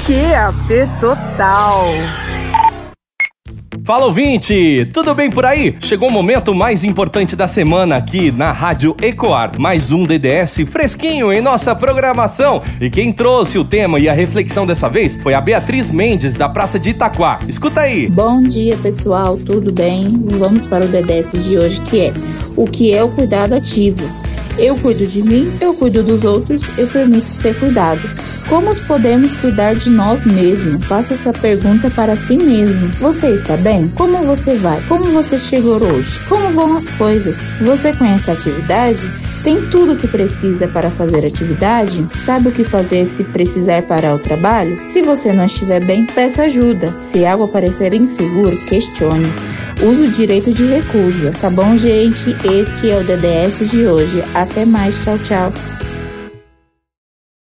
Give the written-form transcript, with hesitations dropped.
QAP Total. Fala, ouvinte! Tudo bem por aí? Chegou o momento mais importante da semana aqui na Rádio Ecoar. Mais um DDS fresquinho em nossa programação. E quem trouxe o tema e a reflexão dessa vez foi a Beatriz Mendes, da Praça de Itaquá. Escuta aí! Bom dia, pessoal. Tudo bem? Vamos para o DDS de hoje, que é: o que é o cuidado ativo? Eu cuido de mim, eu cuido dos outros, eu permito ser cuidado. Como podemos cuidar de nós mesmos? Faça essa pergunta para si mesmo. Você está bem? Como você vai? Como você chegou hoje? Como vão as coisas? Você conhece a atividade? Tem tudo o que precisa para fazer atividade? Sabe o que fazer se precisar parar o trabalho? Se você não estiver bem, peça ajuda. Se algo parecer inseguro, questione. Use o direito de recusa. Tá bom, gente? Este é o DDS de hoje. Até mais. Tchau, tchau.